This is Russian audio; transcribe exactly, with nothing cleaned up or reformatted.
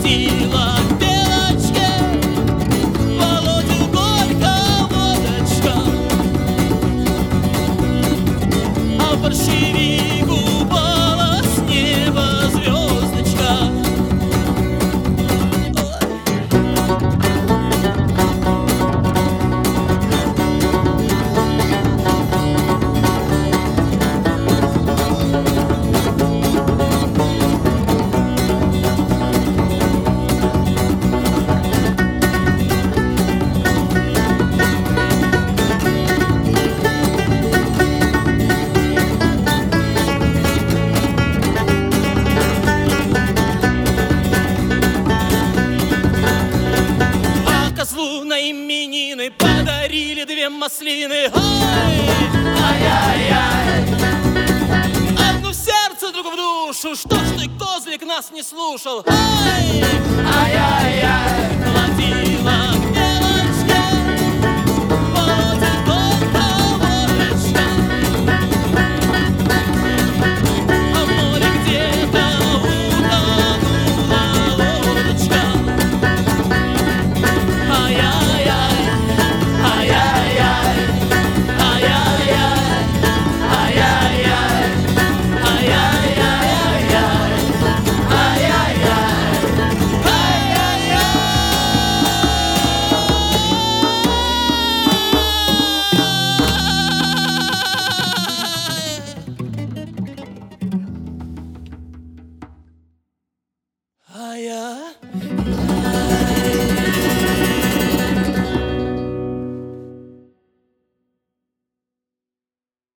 пустила к белочке Володю горько водочка, а в борщевик упала с неба звездочка. На именины подарили две маслины. Ай! Ай-яй-яй! Одну в сердце, другу в душу. Что ж ты, козлик, нас не слушал? Ай! Ай-яй-яй!